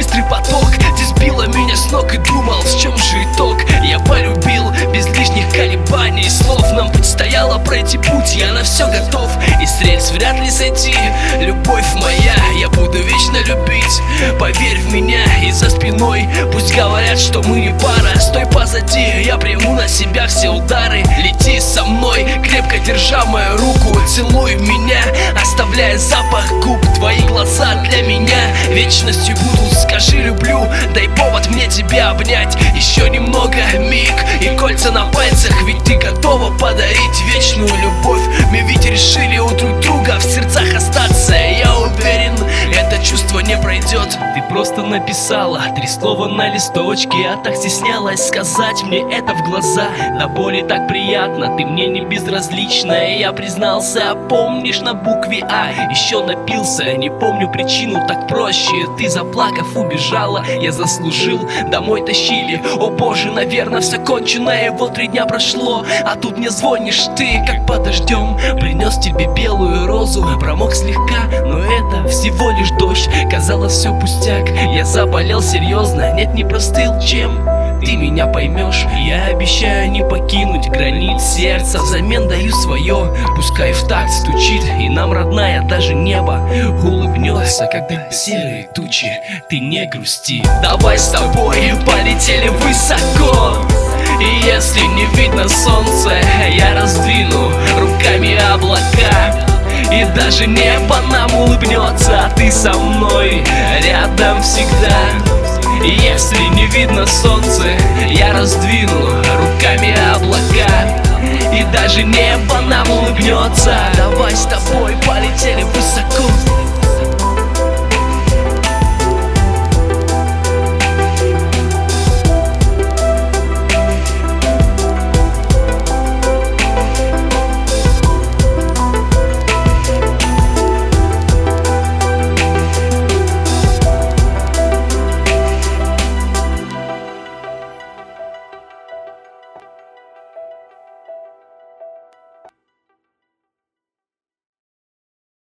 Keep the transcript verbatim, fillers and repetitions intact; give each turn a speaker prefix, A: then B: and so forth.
A: быстрый поток, ты сбила меня с ног и думал, в чем же итог. Я полюбил без лишних колебаний слов. Нам предстояло пройти путь, я на все готов. И с рельс вряд ли сойти, любовь моя, я буду вечно любить. Поверь в меня, и за спиной пусть говорят, что мы не пара. Стой позади, я приму на себя все удары. Лети со мной, крепко держа мою руку. Целуй меня, оставляя запах губ. Твои глаза для меня вечностью будут. Скажи люблю, дай повод мне тебя обнять. Еще немного, миг и кольца на пальцах. Ведь ты готова подарить вечную любовь. Мы ведь решили у друг друга в сердцах остаться. Я уверен, это чувство не пройдет. Ты просто написала три слова на листочке, а так стеснялась сказать мне это в глаза. До боли так приятно, ты мне не безразлична. Я признался, помнишь, на букве А. Еще напился, не помню причину, так проще. Ты заплакав убежала, я заслужил. Домой тащили, о боже, наверное все кончено. И вот три дня прошло, а тут мне звонишь ты, как под дождем. Принес тебе белую розу, промок слегка, но это всего лишь дождь. Казалось все пустяк, я заболел серьезно. Нет, не простыл, чем ты меня поймешь. Я обещаю не покинуть границ сердца. Взамен даю свое, пускай в такт стучит. И нам, родная, даже небо улыбнется, когда серые тучи, ты не грусти. Давай с тобой полетели высоко. И если не видно солнца, я раздвину руками облака. И даже небо нам улыбнется, а ты со мной рядом всегда. И если не видно солнца, я раздвину руками облака. И даже небо нам улыбнется. Давай с тобой полетели высоко.